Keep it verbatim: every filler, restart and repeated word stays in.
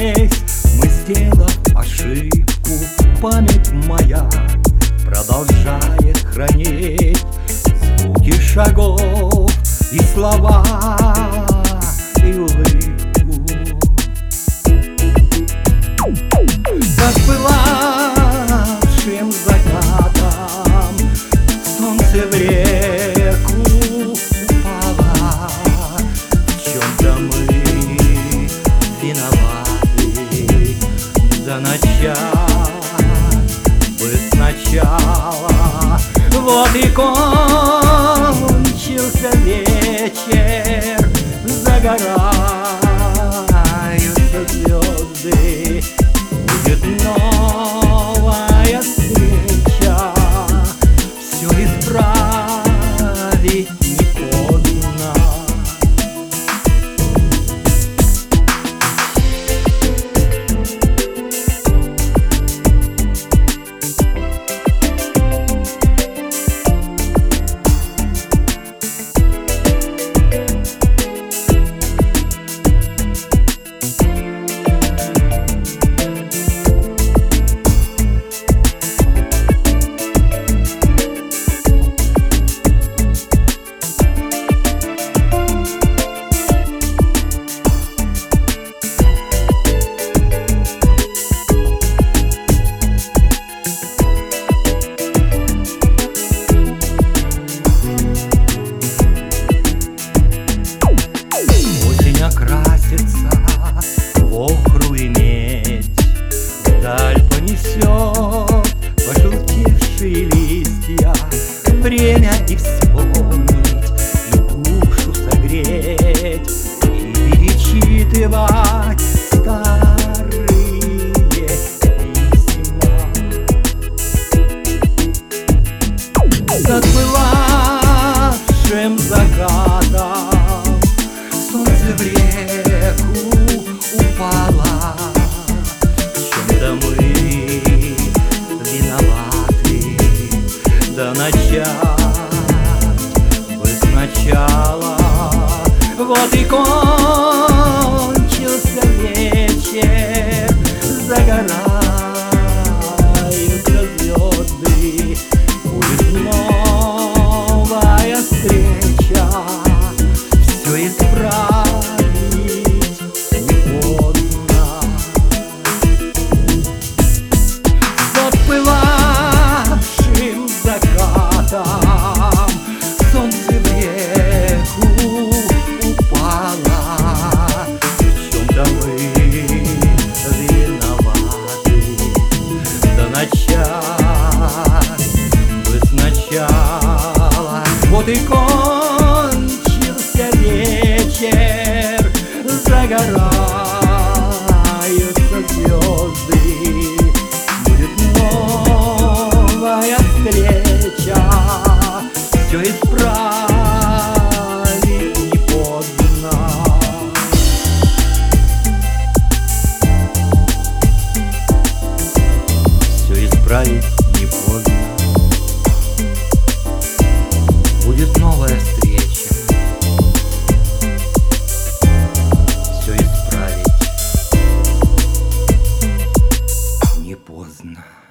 здесь мы, сделав ошибку, память моя продолжает хранить звуки шагов и слова, и улыбку. Заплывавшим закатом солнце в реку упало. В чем-то мы виноваты, да начать бы сначала. Вот и кончился вечер, загораются звезды, будет новая встреча. Все исправить не поздно. Окрасится в охру и медь, вдаль понесет пожелтевшие листья. Время и вспомнить, и душу согреть, и перечитывать старые письма. Заплывавшим закатом солнце в реку упало. В чем-то мы виноваты, да начать бы сначала. Вот и кончился вечер, загораются звезды, будет новая встреча. Все исправить не поздно. Заплывавшим закатом солнце в реку упало. В чем-то мы виноваты, да начать бы сначала. Вот и кончился вечер, загораются звезды, будет новая встреча. Все исправить не поздно. Все исправить не поздно. Будет новая встреча. Все исправить не поздно.